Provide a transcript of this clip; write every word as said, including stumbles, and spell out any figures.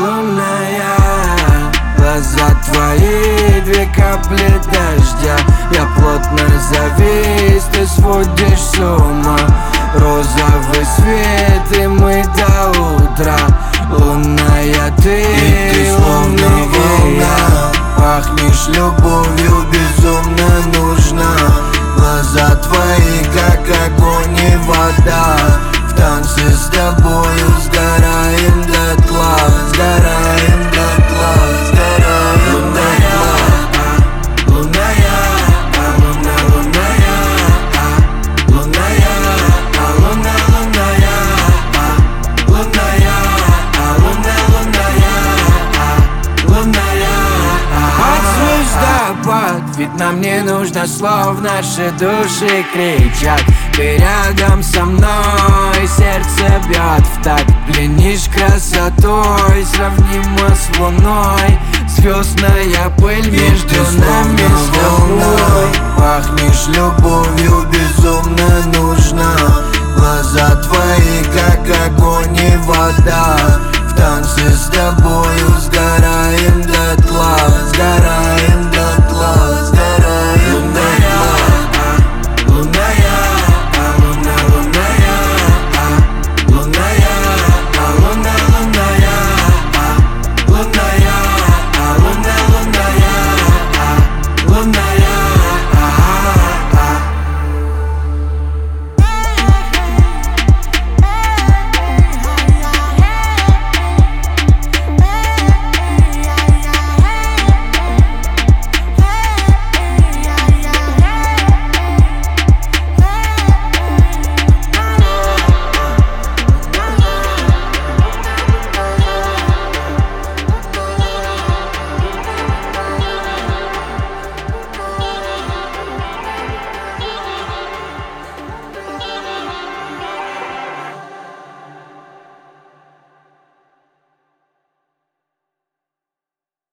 безумная. Глаза твои, две капли дождя. Я плотно завис, ты сводишь с ума. Розовый свет, и мы до утра. Лунная ты, и ты словно волна. Пахнешь любовью, безумно нужна. Глаза твои, как огонь и вода. В танце с тобою сгораем дотла. Сгораем дотла, сгораем дотла. Лунная, луна, лунная, лунная, луна, лунная, лунная, луна, лунная, лунная. Под звездопад, ведь нам не нужно слов, наши души кричат. Ты рядом со мной, сердце бьет в такт. Пленишь красотой, сравнимо с луной. Звездная пыль между нами с тобой. Пахнешь любовью, безумно нужна. Глаза твои, как огонь и вода. В танце с тобою сгораем дотла. Сгораем